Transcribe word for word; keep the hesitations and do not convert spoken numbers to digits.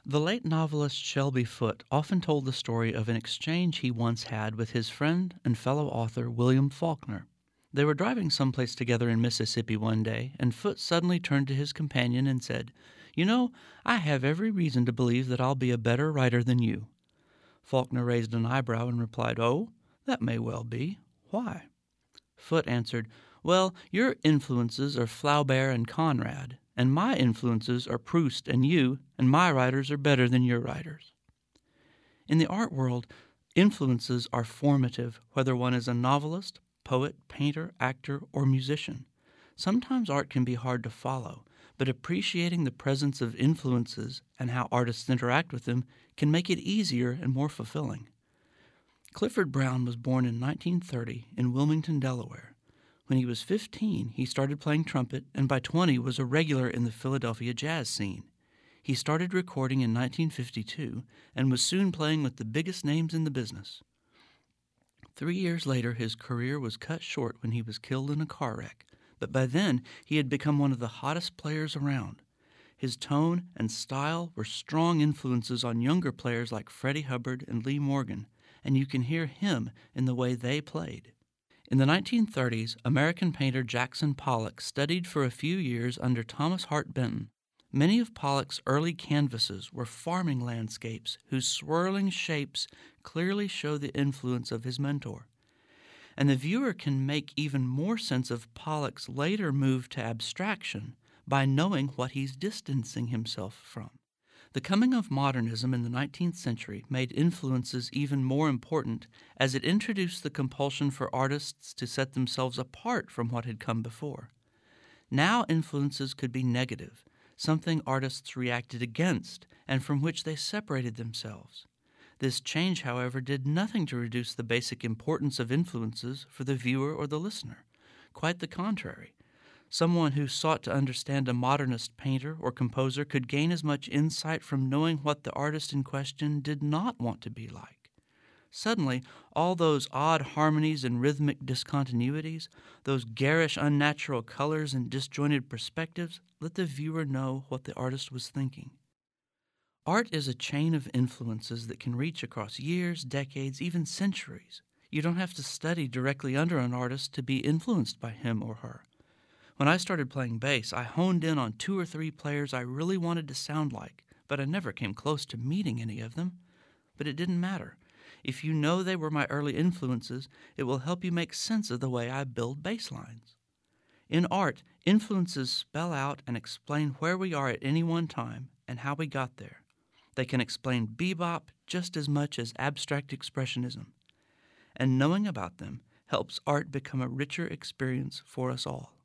The late novelist Shelby Foote often told the story of an exchange he once had with his friend and fellow author William Faulkner. They were driving someplace together in Mississippi one day, and Foote suddenly turned to his companion and said, "You know, I have every reason to believe that I'll be a better writer than you." Faulkner raised an eyebrow and replied, "Oh, that may well be. Why?" Foote answered, "Well, your influences are Flaubert and Conrad, and my influences are Proust and you, and my writers are better than your writers." In the art world, influences are formative, whether one is a novelist, poet, painter, actor, or musician. Sometimes art can be hard to follow, but appreciating the presence of influences and how artists interact with them can make it easier and more fulfilling. Clifford Brown was born in nineteen thirty in Wilmington, Delaware. When he was fifteen, he started playing trumpet, and by twenty was a regular in the Philadelphia jazz scene. He started recording in nineteen fifty-two and was soon playing with the biggest names in the business. Three years later, his career was cut short when he was killed in a car wreck, but by then he had become one of the hottest players around. His tone and style were strong influences on younger players like Freddie Hubbard and Lee Morgan, and you can hear him in the way they played. In the nineteen thirties, American painter Jackson Pollock studied for a few years under Thomas Hart Benton. Many of Pollock's early canvases were farming landscapes whose swirling shapes clearly show the influence of his mentor. And the viewer can make even more sense of Pollock's later move to abstraction by knowing what he's distancing himself from. The coming of modernism in the nineteenth century made influences even more important as it introduced the compulsion for artists to set themselves apart from what had come before. Now influences could be negative, something artists reacted against and from which they separated themselves. This change, however, did nothing to reduce the basic importance of influences for the viewer or the listener. Quite the contrary. Someone who sought to understand a modernist painter or composer could gain as much insight from knowing what the artist in question did not want to be like. Suddenly, all those odd harmonies and rhythmic discontinuities, those garish unnatural colors and disjointed perspectives, let the viewer know what the artist was thinking. Art is a chain of influences that can reach across years, decades, even centuries. You don't have to study directly under an artist to be influenced by him or her. When I started playing bass, I honed in on two or three players I really wanted to sound like, but I never came close to meeting any of them. But it didn't matter. If you know they were my early influences, it will help you make sense of the way I build bass lines. In art, influences spell out and explain where we are at any one time and how we got there. They can explain bebop just as much as abstract expressionism. And knowing about them helps art become a richer experience for us all.